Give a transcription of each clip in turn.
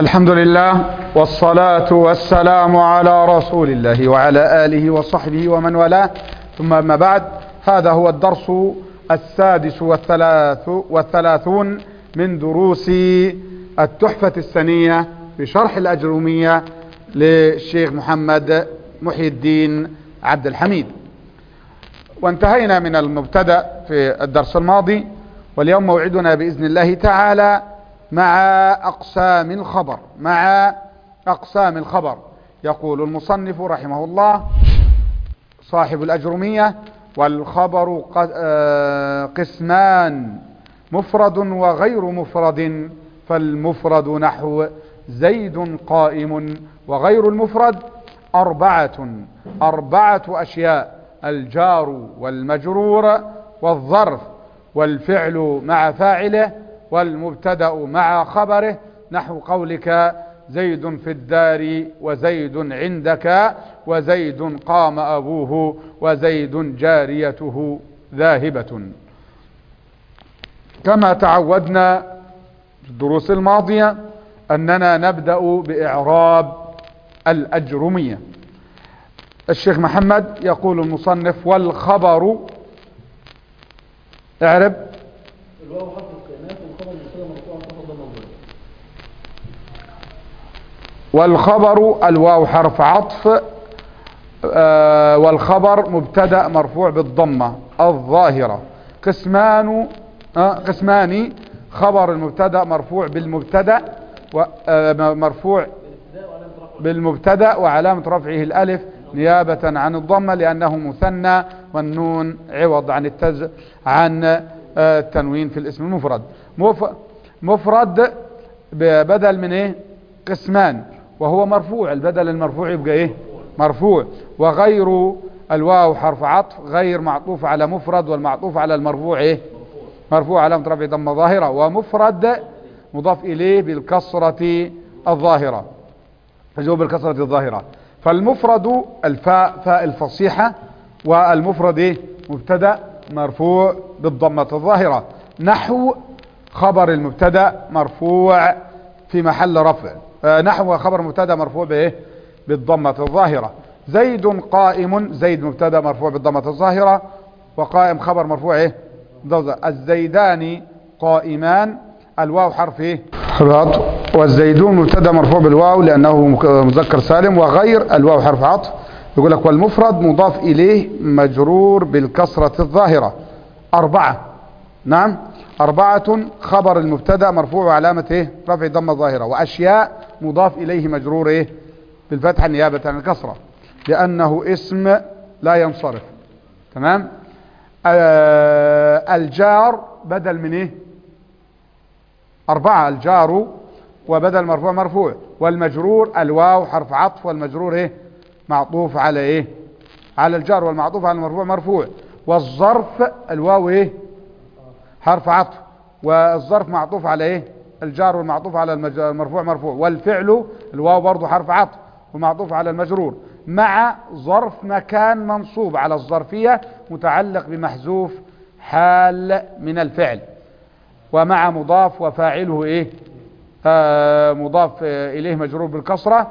الحمد لله والصلاة والسلام على رسول الله وعلى آله وصحبه ومن والاه، ثم أما بعد. هذا هو الدرس السادس والثلاثون من دروس التحفة السنية بشرح الأجرومية للشيخ محمد محي الدين عبد الحميد. وانتهينا من المبتدأ في الدرس الماضي، واليوم موعدنا بإذن الله تعالى مع أقسام الخبر. يقول المصنف رحمه الله صاحب الأجرومية: والخبر قسمان، مفرد وغير مفرد. فالمفرد نحو زيد قائم، وغير المفرد أربعة أشياء: الجار والمجرور والظرف والفعل مع فاعله والمبتدأ مع خبره، نحو قولك زيد في الدار وزيد عندك وزيد قام أبوه وزيد جاريته ذاهبة. كما تعودنا في الدروس الماضية أننا نبدأ بإعراب الأجرومية. الشيخ محمد يقول المصنف: والخبر، اعرب. الواو حرف استئناف، والخبر مبتدا مرفوع خفض ضمه. والخبر الواو حرف عطف، والخبر مبتدا مرفوع بالضمه الظاهره. قسمان: خبر المبتدا مرفوع بالمبتدا وعلامه رفعه الالف نيابه عن الضمه لانه مثنى، والنون عوض عن التنوين في الاسم المفرد. مفرد بدل من ايه؟ قسمان، وهو مرفوع. البدل المرفوع يبقى ايه؟ مرفوع. وغير الواو حرف عطف، غير معطوف على مفرد، والمعطوف على المرفوع ايه؟ مرفوع علامة رفعه ضمة ظاهرة. ومفرد مضاف اليه بالكسرة الظاهرة، فجواب بالكسرة الظاهرة. فالمفرد الفاء، فاء الفصيحة، والمفرد ايه؟ مبتدا مرفوع بالضمة الظاهرة. نحو خبر المبتدا مرفوع في محل رفع، نحو خبر مبتدا مرفوع بايه؟ بالضمة الظاهرة. زيد قائم، زيد مبتدا مرفوع بالضمة الظاهرة، وقائم خبر مرفوع ايه؟ الزيدان قائمان، الواو حرف ايه؟ عطف. والزيدون مبتدا مرفوع بالواو لانه مذكر سالم، وغير الواو حرف عطف. يقول لك: والمفرد مضاف اليه مجرور بالكسرة الظاهرة. أربعة خبر المبتدا مرفوع وعلامة ايه؟ رفع ضمة ظاهرة. وأشياء مضاف إليه مجرور ايه؟ بالفتحة نيابة عن الكسرة لأنه اسم لا ينصرف. تمام. الجار بدل من ايه؟ الجار وبدل مرفوع. والمجرور الواو حرف عطف، والمجرور ايه؟ معطوف على ايه؟ على الجار، والمعطوف على المرفوع مرفوع. والظرف الواو ايه؟ حرف عطف، والظرف معطوف على ايه؟ الجار، والمعطوف على المرفوع مرفوع. والفعل الواو برضو حرف عطف ومعطوف على المجرور، مع ظرف مكان منصوب على الظرفية متعلق بمحذوف حال من الفعل، ومع مضاف وفاعله ايه؟ مضاف اليه مجرور بالكسرة،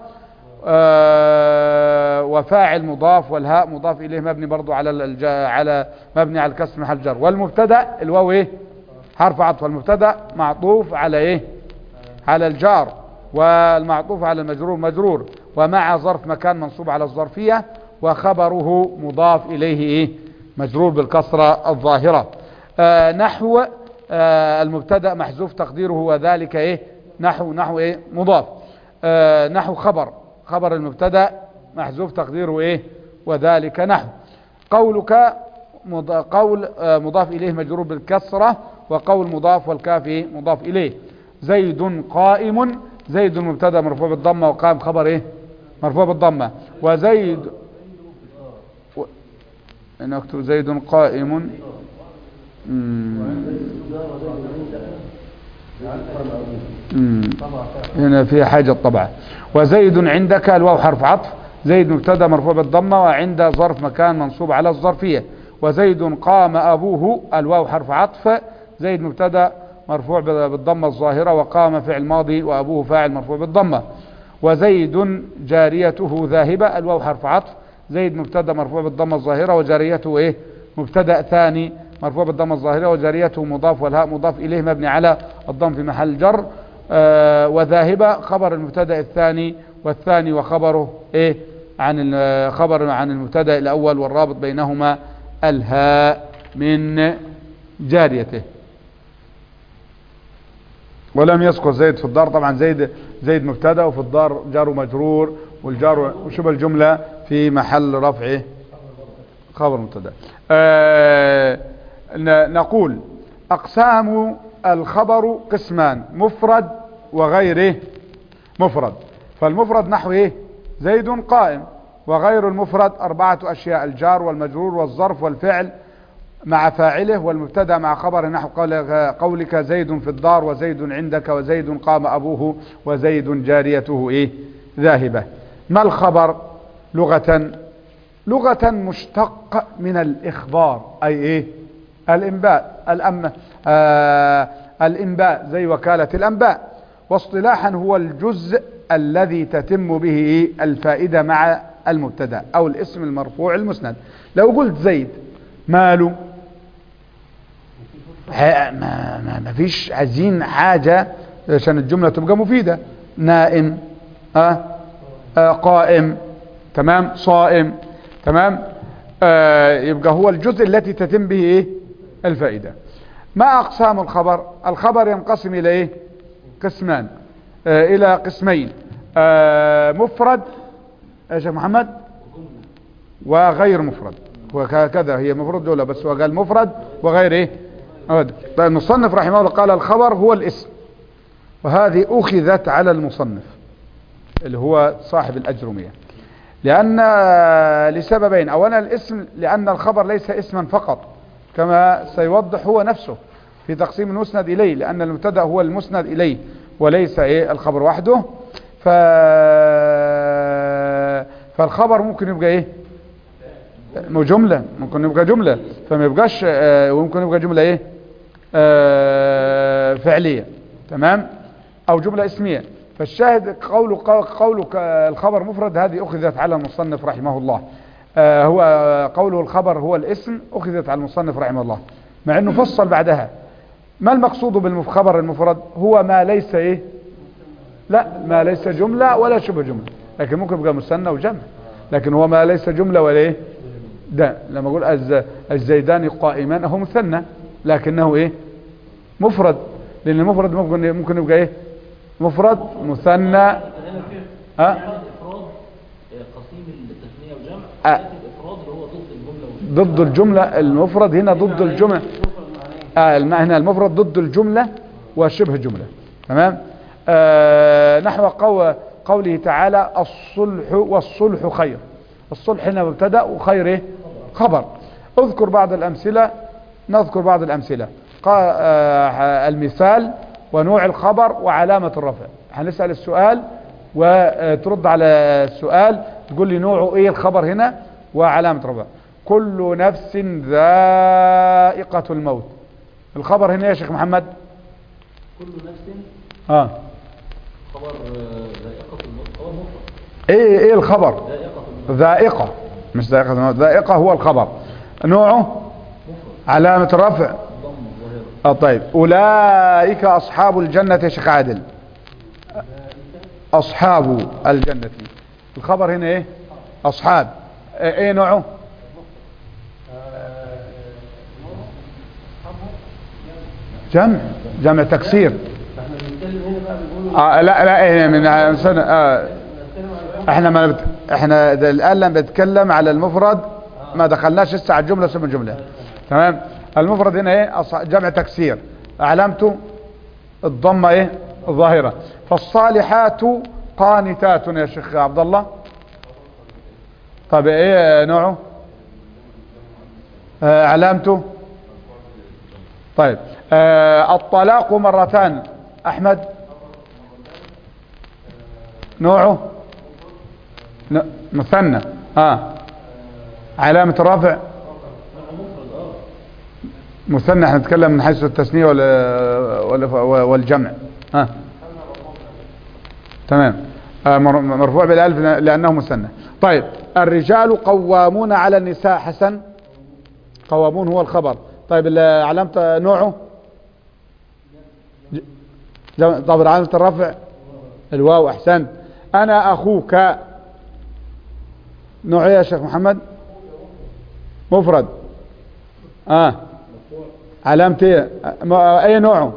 وفاعل مضاف، والهاء مضاف اليه مبني برضو على مبني على الكسر محل جر. والمبتدا الواو ايه؟ حرف عطف، والمبتدا معطوف على ايه؟ على الجار، والمعطوف على المجرور مجرور، ومع ظرف مكان منصوب على الظرفية، وخبره مضاف اليه ايه؟ مجرور بالكسرة الظاهرة. نحو المبتدا محذوف تقديره وذلك ايه؟ نحو ايه؟ مضاف. نحو خبر المبتدا محذوف تقديره ايه؟ وذلك نحو. قولك قول مضاف اليه مجرور بالكسرة، وقول مضاف والكاف ايه؟ مضاف اليه. زيد قائم، زيد المبتدا مرفوع بالضمه، وقائم خبر ايه؟ مرفوع بالضمه. وزيد نكتب زيد قائم. هنا في حاجة طبعا. وزيد عندك الواو حرف عطف، زيد مبتدا مرفوع بالضمه، وعند ظرف مكان منصوب على الظرفية. وزيد قام أبوه الواو حرف عطف، زيد مبتدا مرفوع بالضمة الظاهرة، وقام فعل ماضي وأبوه فاعل مرفوع بالضمة. وزيد جاريته ذاهبة، الواو حرف عطف، زيد مبتدا مرفوع بالضمة الظاهرة، وجاريته ايه مبتدا ثاني مرفوع بالضمة الظاهرة، وجاريته مضاف، والهاء مضاف إليه مبني على الضم في محل جر. وذاهبة خبر المبتدا الثاني، والثاني وخبره ايه عن خبر عن المبتدا الأول، والرابط بينهما الهاء من جاريته. ولم يذكر زيد في الدار، طبعا زيد مبتدا، وفي الدار جار ومجرور، والجار وشبه الجملة في محل رفعه خبر مبتدا. نقول أقسام الخبر قسمان: مفرد وغيره مفرد. فالمفرد نحو ايه؟ زيد قائم. وغير المفرد 4 أشياء: الجار والمجرور والظرف والفعل مع فاعله، والمبتدا مع خبر، نحو قولك زيد في الدار، وزيد عندك، وزيد قام أبوه، وزيد جاريته ايه ذاهبة. ما الخبر لغة؟ لغة مشتق من الإخبار، أي ايه الإنباء، الإنباء زي وكالة الأنباء. واصطلاحا هو الجزء الذي تتم به الفائدة مع المبتدا أو الاسم المرفوع المسند. لو قلت زيد ماله، ما فيش، عايزين حاجة عشان الجملة تبقى مفيدة. نائم، قائم، تمام، صائم، تمام. يبقى هو الجزء التي تتم به ايه الفائدة. ما أقسام الخبر؟ الخبر ينقسم إلى ايه قسمان، إلى قسمين: مفرد يا شيخ محمد وغير مفرد. وهكذا هي مفرد دولة، بس هو قال مفرد وغير ايه. طيب المصنف رحمه الله قال الخبر هو الاسم، وهذه أخذت على المصنف اللي هو صاحب الأجرمية، لأن لسببين: أولا الاسم لأن الخبر ليس اسما فقط، كما سيوضح هو نفسه في تقسيم المسند إليه، لأن المبتدا هو المسند إليه وليس ايه الخبر وحده. فالخبر ممكن يبقى ايه جملة، ممكن يبقى جملة، فما يبقاش وممكن يبقى جملة ايه فعلية، تمام، او جملة اسمية. فالشاهد قولك الخبر مفرد، هذه اخذت على المصنف رحمه الله. هو قوله الخبر هو الاسم اخذت على المصنف رحمه الله، مع انه فصل بعدها. ما المقصود بالخبر المفرد؟ هو ما ليس ايه، لا، ما ليس جملة ولا شبه جملة، لكن ممكن يبقى مثنى وجمع، لكن هو ما ليس جملة ولا ايه. ده لما اقول الزيدان قائمان هو مثنى، لكنه ايه مفرد، لان المفرد ممكن يبقى ايه مفرد مثنى. افراد قسيم التثنيه والجمع، الافراد اللي هو ضد الجمله. المفرد هنا ضد الجمله، هنا المفرد ضد الجمله وشبه جمله، تمام. نحو قوله تعالى الصلح والصلح خير. الصلح هنا مبتدا وخير ايه خبر. اذكر بعض الامثله، نذكر بعض الامثله. المثال ونوع الخبر وعلامه الرفع. هنسال السؤال وترد على السؤال، تقول لي نوعه ايه الخبر هنا وعلامه رفع. كل نفس ذائقه الموت. الخبر هنا يا شيخ محمد كل نفس خبر ذائقه الموت، خبر مفرد. ايه الخبر؟ ذائقه، مش ذائقه الموت، ذائقه هو الخبر. نوعه علامه الرفع. طيب أولئك أصحاب الجنة يا شيخ عادل. أصحاب الجنة، الخبر هنا إيه أصحاب، إيه نوعه؟ جمع تكسير. لا من احنا الآن لما بنتكلم على المفرد ما دخلناش لسه على الجملة اسم الجملة، تمام. المفرد هنا ايه جمع تكسير، علامته الضمه ايه الظاهره. فالصالحات قانتات يا شيخ عبد الله. طب ايه نوعه؟ علامته. طيب الطلاق مرتان احمد، نوعه مثنى. علامه الرفع مثنى. احنا نتكلم من حيث التثنية ولا والجمع. ها تمام. مرفوع بالالف لانه مثنى. طيب الرجال قوامون على النساء. حسن. قوامون هو الخبر. طيب علامة نوعه طب علامة الرفع الواو. احسنت. انا اخوك نوع ايه يا شيخ محمد؟ مفرد. علامة ايه؟ اي نوعه؟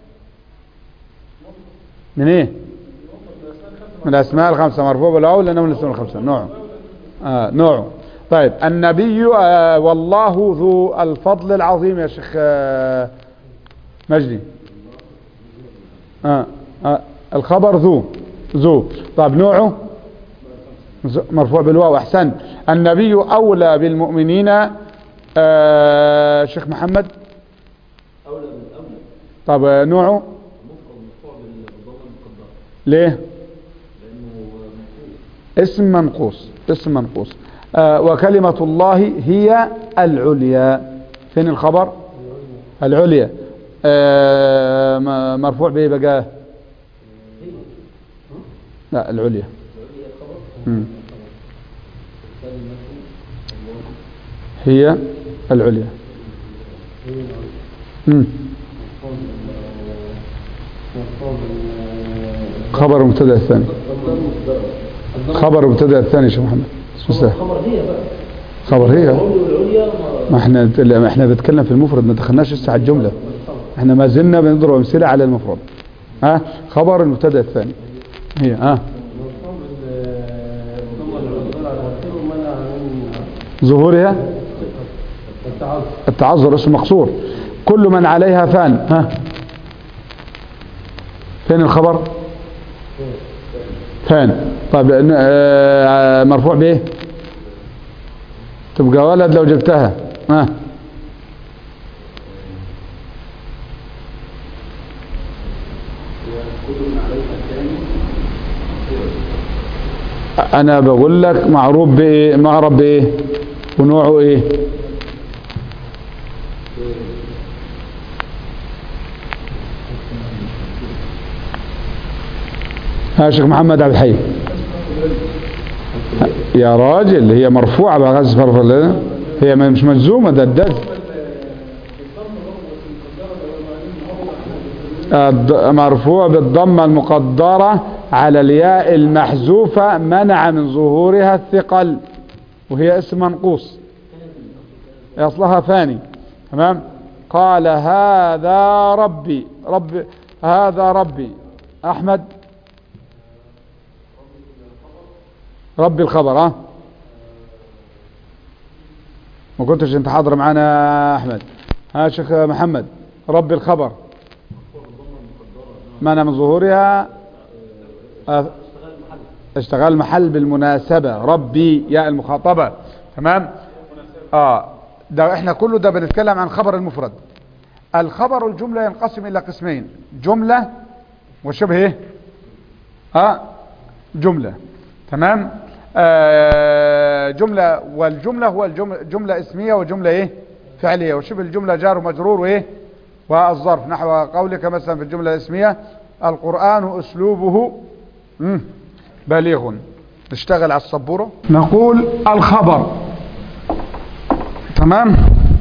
من ايه؟ من الاسماء الخمسة. مرفوع بالواو لانه من الاسماء الخمسة. نوعه نوعه. طيب النبي والله ذو الفضل العظيم يا شيخ مجدي. الخبر ذو. طيب نوعه مرفوع بالواو. احسن. النبي اولى بالمؤمنين شيخ محمد. اولى بالاولى. طب نوعه مرفوع بالضمه المقدره. ليه؟ لانه اسم منقوص. وكلمة الله هي العليا. فين الخبر؟ العليا. مرفوع به بقى. لا العليا. هي العليا. خبر مبتدا الثاني. خبر مبتدا الثاني يا شيخ محمد. خبر هي بقى. خبر هي. ما احنا بنتكلم في المفرد، ما دخلناش لسه على الجمله. احنا ما زلنا بنضرب امثله على المفرد. خبر المبتدا الثاني هي ظهورها التعذر. اسم مقصور. كل من عليها فان. فين الخبر؟ فان. طيب مرفوع بايه؟ تبقى ولد لو جبتها. انا بقول لك معروف بايه؟ معرب بايه ونوعه ايه؟ يا شيخ محمد عبد الحي يا راجل. هي مرفوعه بغاز فرفر. هي مش مجزومه. ده الدز مرفوع بالضمه المقدره على الياء المحذوفه منع من ظهورها الثقل، وهي اسم منقوص اصلها ثاني. تمام. قال هذا ربي. هذا ربي. احمد ربي الخبر. ما كنتش انت حاضر معنا احمد. شيخ محمد ربي الخبر منع من ظهورها اشتغال محل بالمناسبة. ربي يا المخاطبة. تمام. ده احنا كله ده بنتكلم عن خبر المفرد. الخبر الجملة ينقسم الى قسمين: جملة وشبه ايه؟ جملة. تمام. جملة، والجملة هو جملة اسمية وجملة ايه؟ فعلية. وشبه الجملة جار ومجرور وايه؟ والظرف. نحو قولك مثلا في الجملة الاسمية: القرآن اسلوبه بليغ. نشتغل على السبورة. نقول الخبر تمام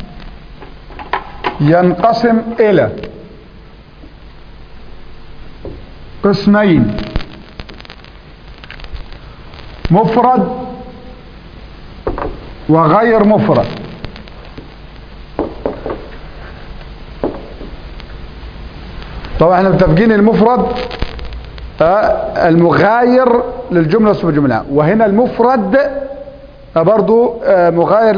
ينقسم الى قسمين: مفرد وغير مفرد. طبعا احنا متفقين المفرد المغاير للجملة اسمه جملة، وهنا المفرد برضو مغاير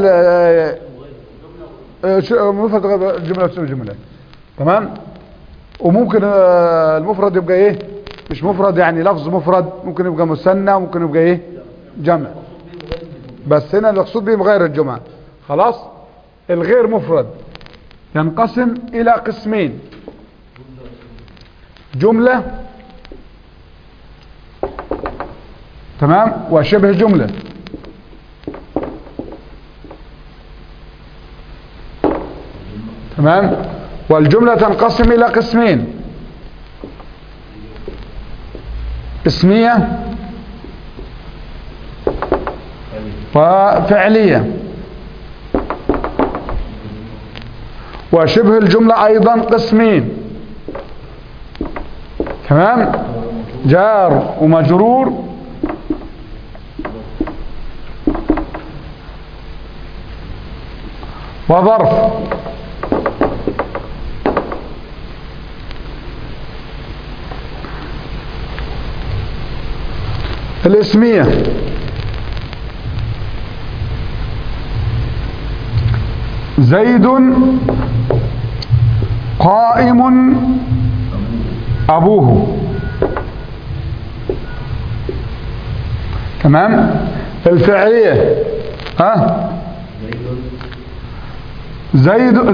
مفرد جملة اسمه جملة. تمام. وممكن المفرد يبقى ايه؟ مش مفرد يعني لفظ مفرد، ممكن يبقى مثنى وممكن يبقى ايه؟ جمع. بس هنا المقصود به مغاير الجمعة. خلاص. الغير مفرد ينقسم الى قسمين: جملة تمام وشبه جملة. تمام. والجملة تنقسم إلى قسمين: اسمية وفعلية. وشبه الجملة أيضا قسمين، تمام؟ جار ومجرور وظرف. الاسمية: زيد قائم أبوه، تمام؟ الفعلية: زيد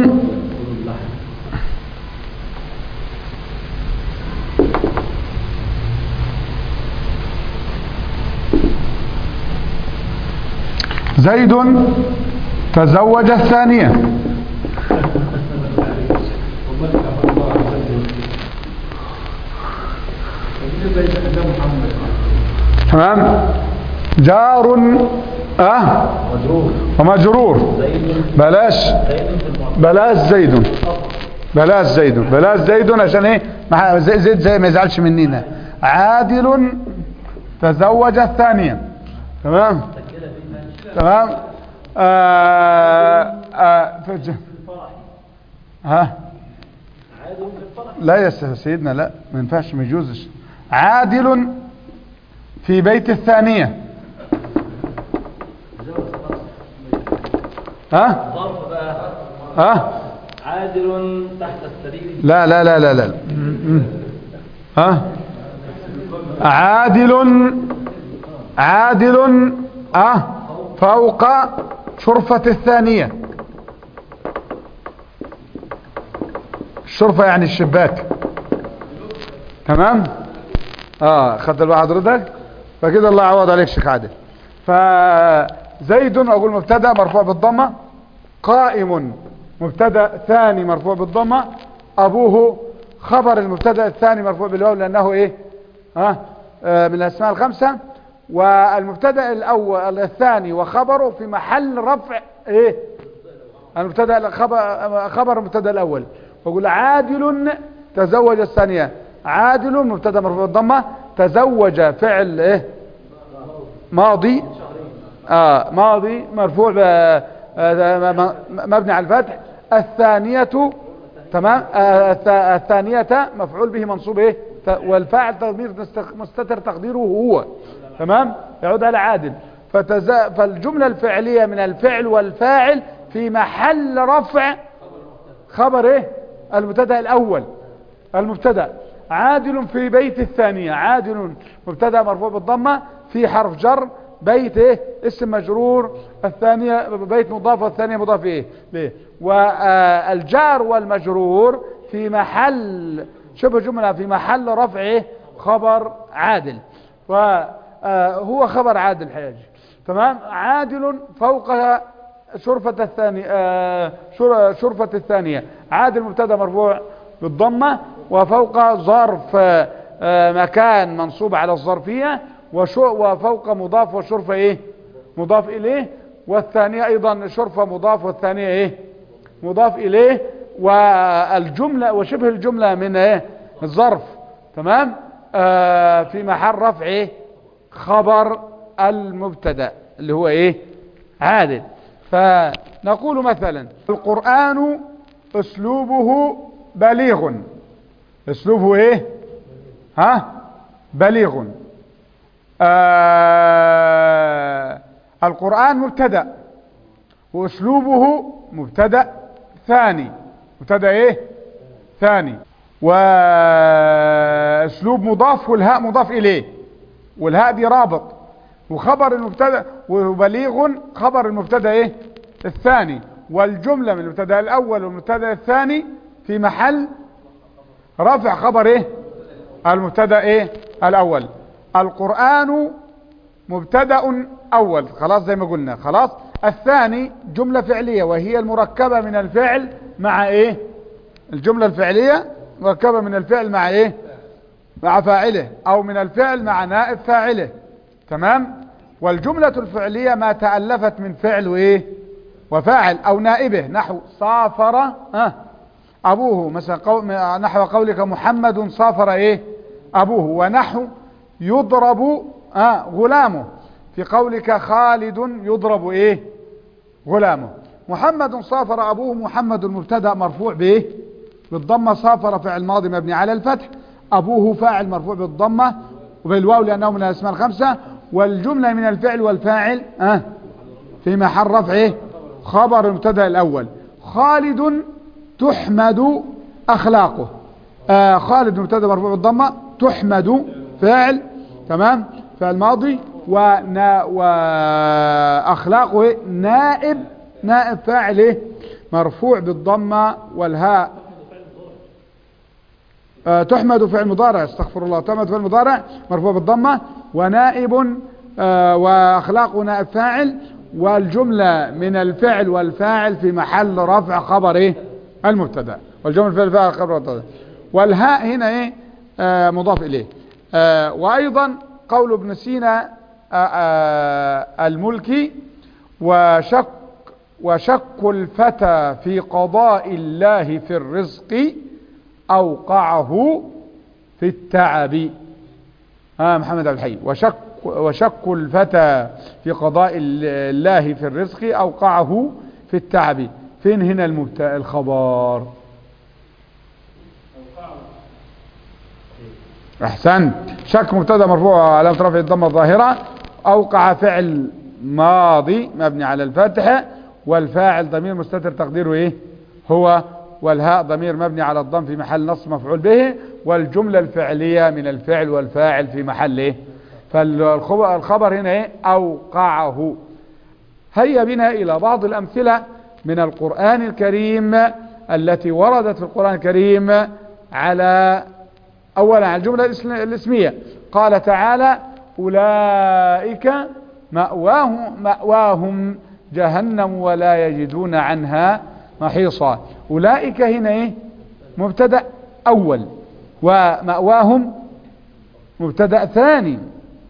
زيد تزوج الثانية. تمام؟ جار ومجرور. بلاش زيد عشان ايه؟ زيد زي ما يزعلش مننا. عادل تزوج الثانية. تمام؟ لا يا سيدنا، لا ما ينفعش، ما يجوزش. عادل في بيت الثانية. عادل تحت السرير. لا عادل فوق شرفة الثانية. الشرفة يعني الشباك. تمام؟ خدت الواحد حضرتك؟ فكده الله يعوض عليك شيخ عادل. فزيد اقول مبتدا مرفوع بالضمه، قائم مبتدا ثاني مرفوع بالضمه، ابوه خبر المبتدا الثاني مرفوع بالواو لانه ايه؟ من الاسماء الخمسه. والمبتدا الاول الثاني وخبره في محل رفع ايه؟ المبتدا خبر المبتدا الاول. واقول عادل تزوج الثانيه. عادل مبتدا مرفوع بالضمه، تزوج فعل ايه؟ ماضي. ماضي مرفوع مبني على الفتح. الثانية تمام. الثانية مفعول به منصوب ايه؟ والفاعل تضمير مستتر تقديره هو. تمام؟ يعود على عادل. فالجملة الفعلية من الفعل والفاعل في محل رفع خبر ايه؟ المبتدا الاول. المبتدا عادل في بيت الثانية. عادل مبتدا مرفوع بالضمة في حرف جر، بيت ايه؟ اسم مجرور، الثانية بيت مضاف والثانية مضاف ايه؟ ليه؟ والجار والمجرور في محل شبه جملة في محل رفع ايه؟ خبر عادل. وهو خبر عادل حياجي. تمام؟ عادل فوق شرفة الثانية. شرفة الثانية. عادل مبتدا مرفوع بالضمة وفوق ظرف مكان منصوب على الظرفية، وفوق مضاف والشرفة ايه؟ مضاف اليه. والثانية ايضا شرفة مضاف والثانية ايه؟ مضاف اليه. والجملة وشبه الجملة من ايه؟ الظرف. تمام؟ في محل رفع ايه؟ خبر المبتدا اللي هو ايه؟ عادل. فنقول مثلا القرآن اسلوبه بليغ. اسلوبه ايه؟ بليغ. القرآن مبتدا واسلوبه مبتدا ثاني. مبتدا ايه؟ ثاني. واسلوب مضاف والهاء مضاف اليه، والهاء دي رابط. وخبر المبتدا وبليغ خبر المبتدا ايه؟ الثاني. والجملة من المبتدا الاول والمبتدا الثاني في محل رفع خبر ايه؟ المبتدا ايه؟ الاول. القرآن مبتدا اول، خلاص زي ما قلنا. خلاص. الثاني جملة فعلية وهي المركبة من الفعل مع ايه؟ الجملة الفعلية مركبة من الفعل مع ايه؟ مع فاعله، او من الفعل مع نائب فاعله. تمام. والجملة الفعلية ما تألفت من فعل وايه وفاعل او نائبه، نحو سافر ابوه مثلا، نحو قولك محمد سافر ايه ابوه، ونحو يضرب غلامه في قولك خالد يضرب ايه غلامه. محمد سافر ابوه، محمد المبتدا مرفوع بايه بالضمه، سافر فعل ماضي مبني على الفتح، ابوه فاعل مرفوع بالضمه وبالواو لانه من الاسماء الخمسه، والجمله من الفعل والفاعل في محل رفع ايه خبر المبتدا الاول. خالد تحمد اخلاقه، خالد مبتدا مرفوع بالضمه، تحمد فاعل تمام فعل ماضي، واخلاقه إيه؟ نائب فاعل ايه مرفوع بالضمه والهاء. تحمد فعل مضارع، استغفر الله، تحمد فعل مضارع مرفوع بالضمه، ونائب واخلاقه نائب فاعل، والجمله من الفعل والفاعل في محل رفع خبر ايه المبتدا، والجمله في الفعل خبر المبتدا، والهاء هنا ايه مضاف اليه. وايضا قول ابن سينا الملكي، وشك الفتى في قضاء الله في الرزق أوقعه في التعب. محمد عبد الحي، وشك الفتى في قضاء الله في الرزق أوقعه في التعب. فين هنا الخبر؟ احسنت. شك مبتدا مرفوع علامة رفع الضمة الظاهرة، اوقع فعل ماضي مبني على الفتح، والفاعل ضمير مستتر تقديره ايه هو، والهاء ضمير مبني على الضم في محل نصب مفعول به، والجملة الفعلية من الفعل والفاعل في محل ايه، فالخبر هنا ايه اوقعه. هيا بنا الى بعض الامثلة من القرآن الكريم التي وردت في القرآن الكريم على اولا على الجملة الاسمية. قال تعالى اولئك مأواهم جهنم ولا يجدون عنها محيصا. اولئك هنا ايه مبتدا اول، ومأواهم مبتدا ثاني،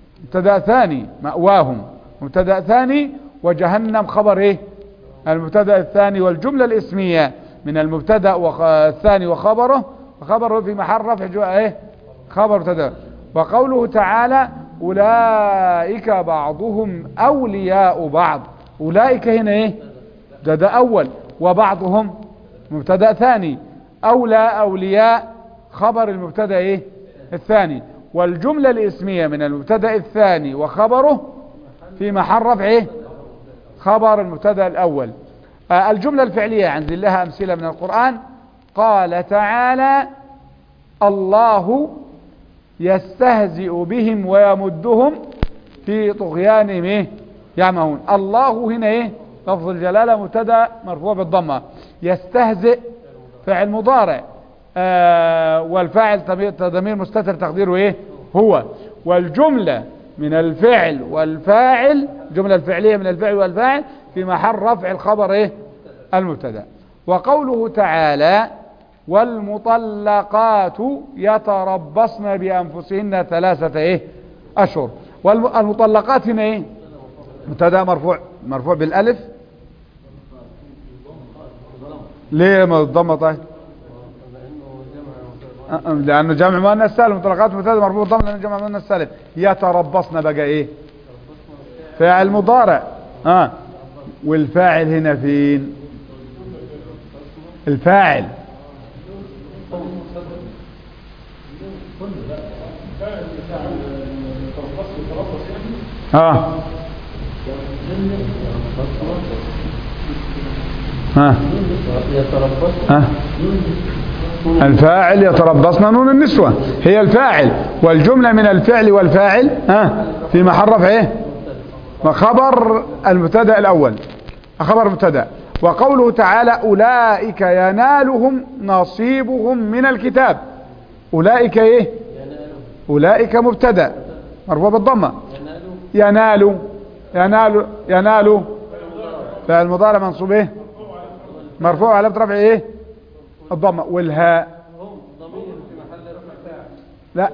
مأواهم مبتدا ثاني، وجهنم خبر ايه المبتدا الثاني، والجملة الاسمية من المبتدا والثاني وخبره في محل رفع ايه خبر مبتدا. وقوله تعالى اولئك بعضهم اولياء بعض، اولئك هنا ايه مبتدا اول، وبعضهم مبتدا ثاني، اولياء خبر المبتدا ايه الثاني، والجملة الاسمية من المبتدا الثاني وخبره في محل رفع ايه خبر المبتدا الاول. الجملة الفعلية عندي لها امثلة من القرآن. قال تعالى الله يستهزئ بهم ويمدهم في طغيانهم ايه يعمهون. الله هنا ايه لفظ الجلالة مبتدا مرفوع بالضمة، يستهزئ فعل مضارع، والفاعل ضمير مستتر تقديره ايه هو، والجملة من الفعل والفاعل، الجملة الفعلية من الفعل والفاعل في محل رفع الخبر ايه المبتدا. وقوله تعالى والمطلقات يتربصن بأنفسهن 3 أشهر. والمطلقات هنا ايه مبتدا مرفوع بالالف، ليه الضمه؟ طيب لانه جمع مؤنث سالم، مطلقات مبتدا مرفوع بالضمه لانه جمع مؤنث سالم. يتربصن بقى ايه فاعل مضارع، والفاعل هنا فين الفاعل؟ الفاعل يتربصن نون النسوة هي الفاعل، والجملة من الفعل والفاعل في محل رفع ايه خبر المبتدا الاول، خبر مبتدا. وقوله تعالى اولئك ينالهم نصيبهم من الكتاب. اولئك ايه اولئك مبتدا مرفوع بالضمه، ينال فعل مضارع منصوب ايه مرفوع على رفع ايه الضمة. والهاء هم ضمير في محل رفع فاعل. لا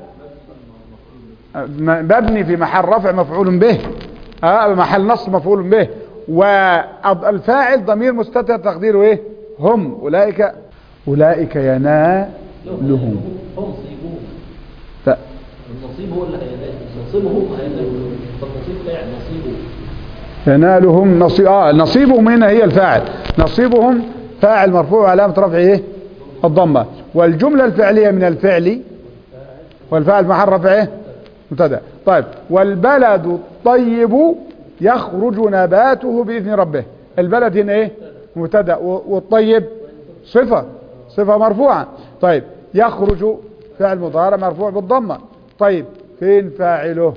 مبني في محل رفع مفعول به، محل نصب مفعول به. والفاعل ضمير مستتر تقديره ايه؟ هم. اولئك ينالهم. هم صيبوه. ف... النصيب هو اللي هينال، نصيبه هينال، فالنصيب فاعل نصيبه. ينالهم نصيبهم هنا هي الفاعل، نصيبهم فاعل مرفوع علامة رفعه ايه؟ الضمة. والجملة الفعلية من الفعل، والفاعل محل رفعه مبتدا. طيب والبلد الطيب يخرج نباته بإذن ربه. البلد هنا ايه؟ مبتدا، والطيب صفة مرفوعة. طيب يخرج فعل مضارع مرفوع بالضمة. طيب فين فاعله؟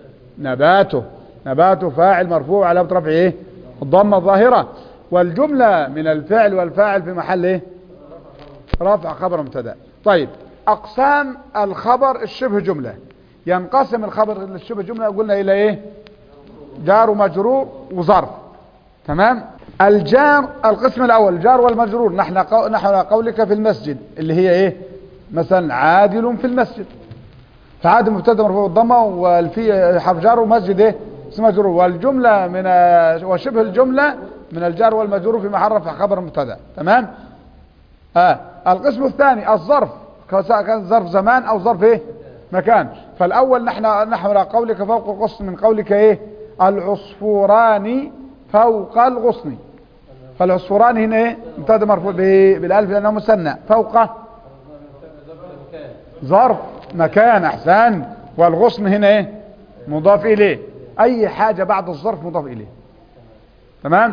نباته فاعل مرفوع علامة رفعه ايه؟ الضمة الظاهرة. والجملة من الفعل والفاعل في محل ايه؟ رفع خبر مبتدا. طيب اقسام الخبر الشبه جملة. ينقسم الخبر الشبه جملة قلنا الى ايه؟ جار ومجرور وظرف. تمام. الجار القسم الاول الجار والمجرور. نحن قولك في المسجد اللي هي ايه؟ مثلا عادل في المسجد، فعادل مبتدا مرفوع بالضمه، والفي حرف جار، ومسجد ايه؟ اسم مجرور. والجمله من وشبه الجمله من الجار والمجرور في محل رفع خبر مبتدا. تمام. القسم الثاني الظرف، كان ظرف زمان او ظرف ايه؟ مكان. فالاول نحن على قولك فوق الغصن، من قولك ايه؟ العصفوران فوق الغصن. فالعصفوران هنا ايه؟ مبتدا مرفوع بالالف لانه مثنى. فوق ظرف مكان. احسن. والغصن هنا ايه؟ مضاف اليه. اي حاجة بعد الظرف مضاف اليه. تمام.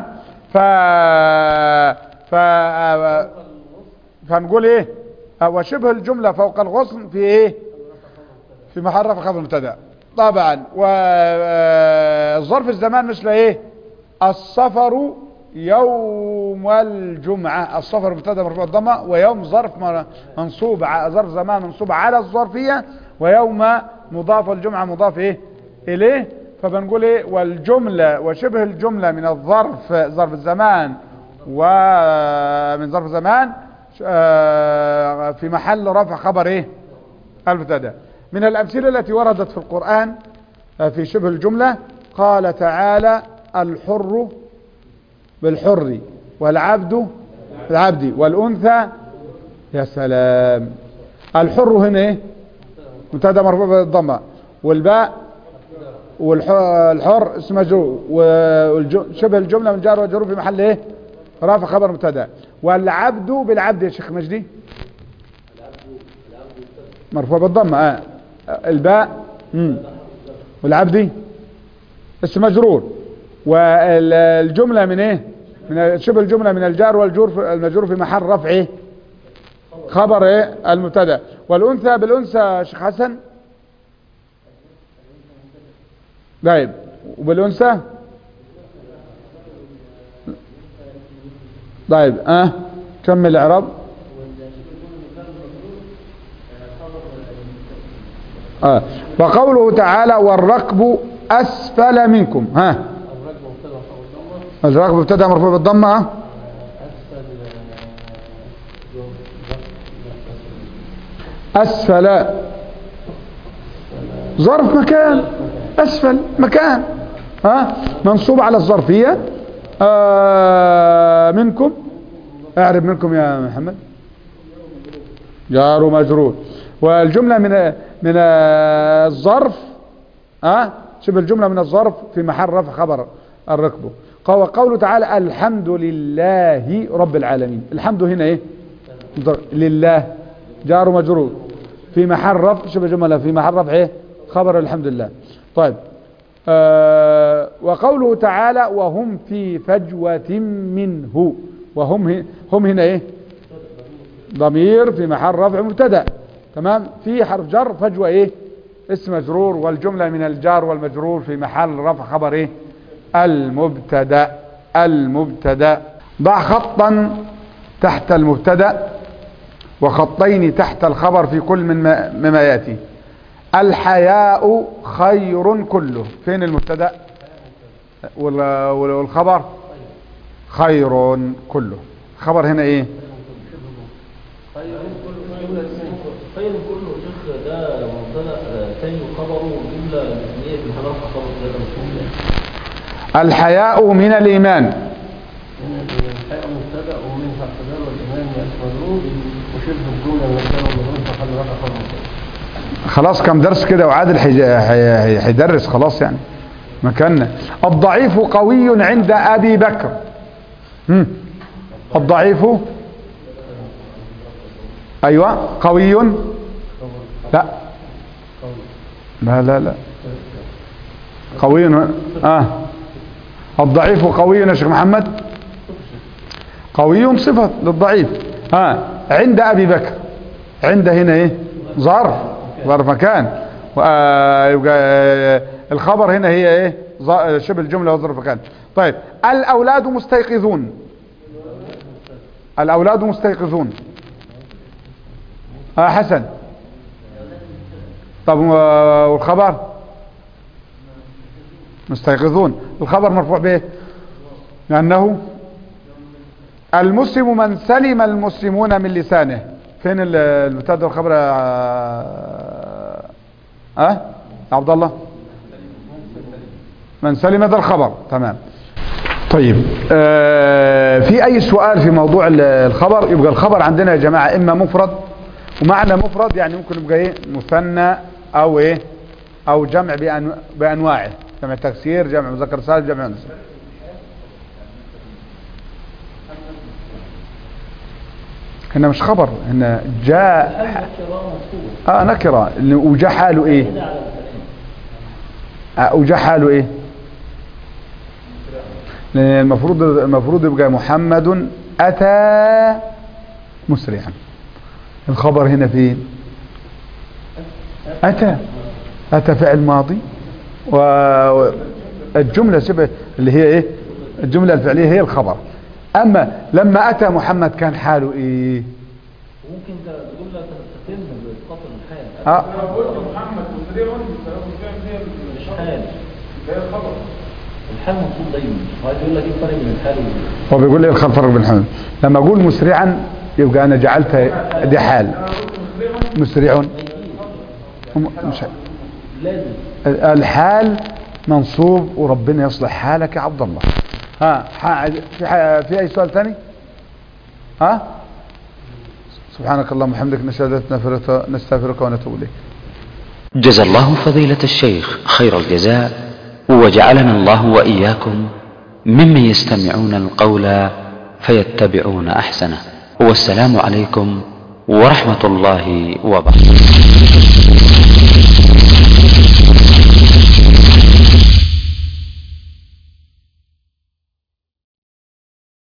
فنقول ايه؟ وشبه الجملة فوق الغصن في ايه؟ في محل رفع خبر مبتدا. طبعا. والظرف الزمان مثل ايه؟ السفر يوم الجمعة. السفر مبتدا مرفوع بالضمه، ويوم ظرف منصوب، ظرف زمان منصوب على الظرفية، ويوم مضاف، الجمعة مضاف ايه اليه. فبنقول ايه؟ والجملة وشبه الجملة من الظرف ظرف الزمان ومن ظرف زمان في محل رفع خبر ايه؟ المبتدا. من الأمثلة التي وردت في القرآن في شبه الجملة قال تعالى الحر بالحر، والعبد بالعبد، والأنثى. يا سلام. الحر هنا ايه؟ مبتدا مرفوع بالضمه، والباء والحر اسم مجرور، وشبه الجملة من جار ومجرور في محل ايه؟ رافع خبر مبتدا. والعبد بالعبد يا شيخ مجدي مرفوع بالضمه. الباء والعبد اسم مجرور. والجملة من ايه؟ من شبه الجملة من الجار والجور المجرور في محل رفع ايه؟ خبر ايه؟ المبتدا. والانثى بالانثى شيخ حسن. طيب وبالانثى طيب كمل الاعراب. وقوله تعالى والركب اسفل منكم. الركب مبتدا مرفوع بالضمه. اسفل ظرف مكان، اسفل مكان منصوب على الظرفية. منكم اعرب منكم يا محمد جار ومجرور. والجملة من الظرف شبه الجملة من الظرف في محل رفع خبر الركب. قوله تعالى الحمد لله رب العالمين. الحمد هنا ايه؟ لله جار ومجرور في محل رفع شبه جملة في محل رفع ايه؟ خبر الحمد لله. طيب وقوله تعالى وهم في فجوة منه. وهم هم هنا ايه؟ ضمير في محل رفع مبتدا. تمام. في حرف جر فجوة ايه؟ اسم مجرور. والجملة من الجار والمجرور في محل رفع خبر ايه؟ المبتدا. ضع خطا تحت المبتدا وخطين تحت الخبر في كل مما يأتي. الحياء خير كله. فين المبتدا والخبر؟ خير كله. خبر هنا ايه؟ خير كله شيخ ده مبتدا ثاني وخبره والجمله الاسميه في محل رفع خبر ثلاثه مفعول. الحياء من الإيمان. الحياء مبتدا ومن فاعل والإيمان يشملون وشبه الجمله المبتدا والمفعول في محل رفع خبر. خلاص كم درس كده وعادل هيدرس خلاص يعني مكاننا. الضعيف قوي عند أبي بكر. الضعيف أيوة قوي لا لا لا لا قوي الضعيف قوي يا شيخ محمد. قوي صفة للضعيف عند أبي بكر. عند هنا ايه ظرف مكان يبقى الخبر هنا هي ايه شبه الجملة وظرف مكان. طيب الأولاد مستيقظون. الأولاد مستيقظون حسن. طب والخبر مستيقظون الخبر مرفوع به لأنه المسلم من سلم المسلمون من لسانه. فين المبتدا والخبر عبد الله؟ من سلم ده الخبر تمام. طيب في اي سؤال في موضوع الخبر؟ يبقى الخبر عندنا يا جماعة اما مفرد، ومعنى مفرد يعني ممكن يبقى ايه مثنى او ايه او جمع بانواعه، جمع تكسير، جمع مذكر سالم، جمع انثى. هنا مش خبر، هنا جاء نكرة. وجاء حاله ايه وجاء حاله ايه؟ لأن المفروض يبقى محمد أتى مسرعا. الخبر هنا فين؟ أتى فعل ماضي، والجملة شبه اللي هي ايه الجملة الفعلية هي الخبر. اما لما اتى محمد كان حاله ايه؟ ممكن الجملة تتم بإسقاط الحال. محمد مسرع مش حال، ده الخبر. الحال منصوب دايما. وعايز يقول لك ايه الفرق بين الحال هو بيقول لي الفرق بين الحال. لما اقول مسرعا يبقى انا جعلت دي حال. مسرع مش لازم الحال منصوب، وربنا يصلح حالك يا عبد الله. في اي سؤال ثاني؟ سبحانك اللهم وبحمدك نستغفرك ونتوب اليك. جزا الله فضيلة الشيخ خير الجزاء، وجعلنا الله وإياكم ممن يستمعون القول فيتبعون أحسنه. والسلام عليكم ورحمة الله وبركاته.